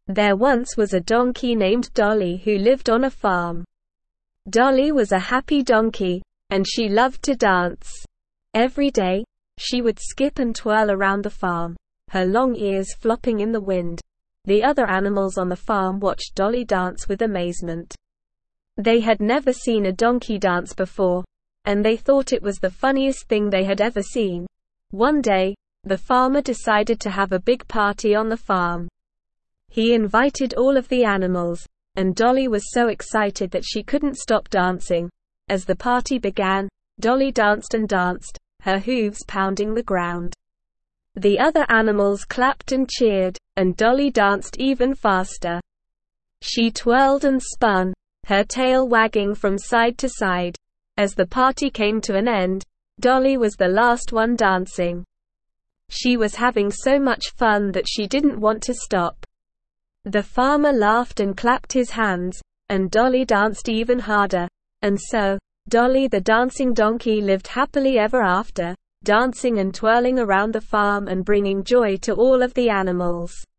There once was a donkey named Dolly who lived on a farm. Dolly was a happy donkey, and she loved to dance. Every day, she would skip and twirl around the farm, her long ears flopping in the wind. The other animals on the farm watched Dolly dance with amazement. They had never seen a donkey dance before, and they thought it was the funniest thing they had ever seen. One day, the farmer decided to have a big party on the farm. He invited all of the animals, and Dolly was so excited that she couldn't stop dancing. As the party began, Dolly danced and danced, her hooves pounding the ground. The other animals clapped and cheered, and Dolly danced even faster. She twirled and spun, her tail wagging from side to side. As the party came to an end, Dolly was the last one dancing. She was having so much fun that she didn't want to stop. The farmer laughed and clapped his hands, and Dolly danced even harder. And so, Dolly the dancing donkey lived happily ever after, dancing and twirling around the farm and bringing joy to all of the animals.